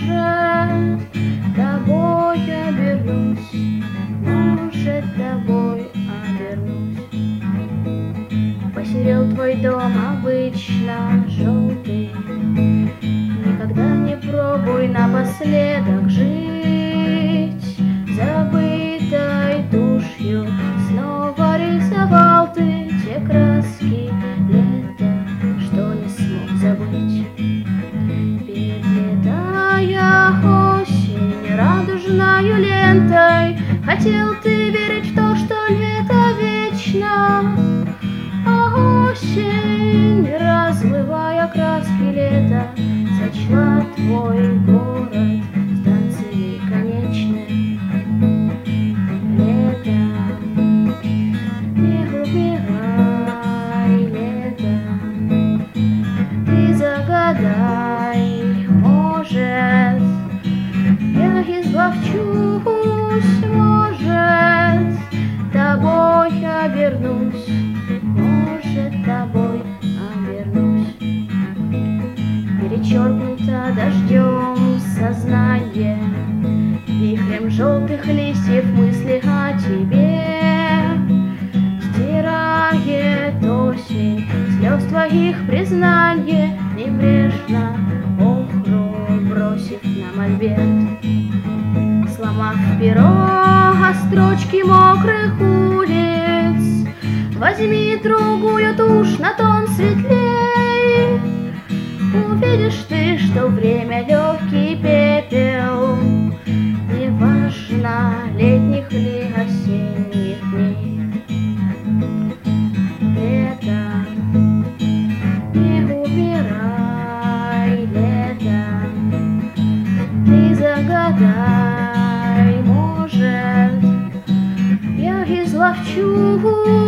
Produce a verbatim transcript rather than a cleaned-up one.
может, тобой обернусь, может, тобой обернусь. Посерел твой дом обычно желтый, никогда не пробуй напоследок жить забытой тушью. Снова рисовал ты те краски лета, что не смог забыть. Переплетая осень радужною лентой, хотел ты верить в то, что лето вечно. А осень, размывая краски лета, сочла твой город станцией конечной. Лето, не убирай лето, ты загадай, может, я изловчусь, может, тобой обернусь, может, тобой обернусь. Перечеркнуто дождем сознание, вихрем желтых листьев мысли о тебе. Стирает осень слез твоих признание, небрежно охру бросив на мольберт. Сломав перо о строчки мокрых улиц, возьми другую тушь на тон светлей. Увидишь ты, что время легкий пепел, неважно, летних ли осенних дней. Лето, не убирай лето, ты загадай, может, я изловчусь.